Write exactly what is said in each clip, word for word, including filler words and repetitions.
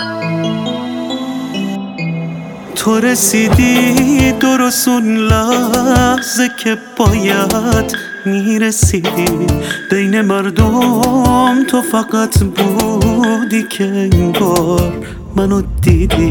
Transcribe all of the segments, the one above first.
تو رسیدی درست اون لحظه که باید میرسیدی بین مردم. تو فقط بودی که انگار منو دیدی.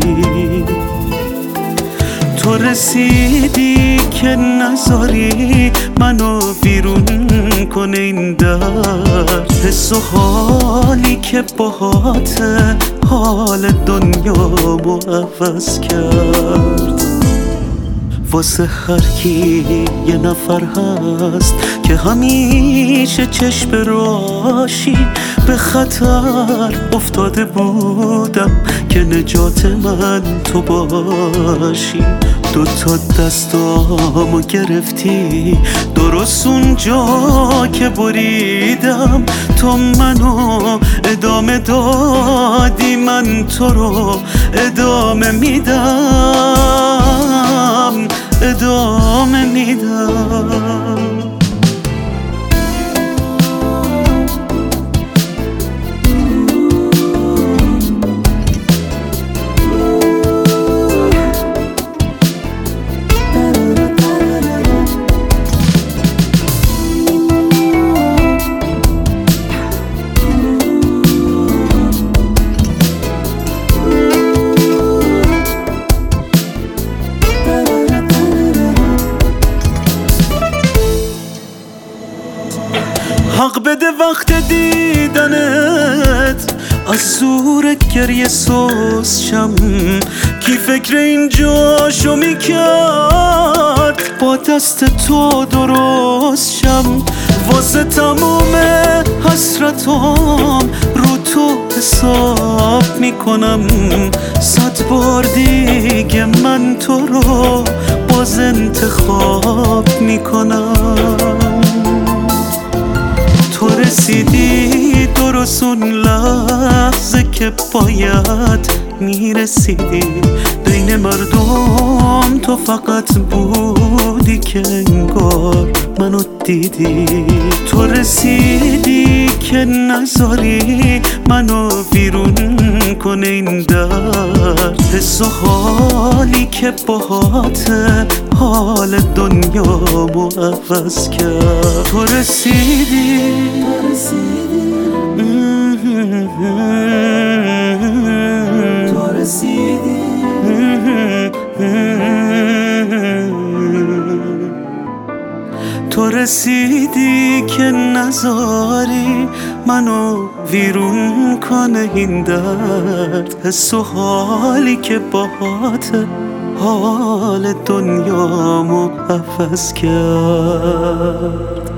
تو رسیدی که نذاری منو بیرون کنه این درد. حس و حالی که باهاته حال دنیامو عوض کرد. واسه هر کی یه نفر هست که همیشه چشم راشی به خطر افتاده بودم که نجات من تو باشی. دوتا دستامو گرفتی درست اونجا که بریدم. تو منو ادامه دادی، من تو رو ادامه میدم، ادامه میدم. حق بده وقت دیدنت از زور گریه سوز شم. کی فکر این جاشو میکرد با دست تو درست شم. واسه تموم حسرتام رو تو حساب میکنم. صد بار دیگه من تو رو باز انتخاب میکنم. تو رسیدی درست اون لحظه که باید میرسیدی بین مردم. تو فقط بودی که انگار منو دیدی. تو رسیدی که نذاری منو بیرون کنه این درد. حس و حالی که باهاته حال دنیامو عوض کرد. تو رسیدی تو رسیدی تو رسیدی که نذاری منو ویرون کنه این درد. حس و حالی که باهاته حال دنیامو عوض کرد.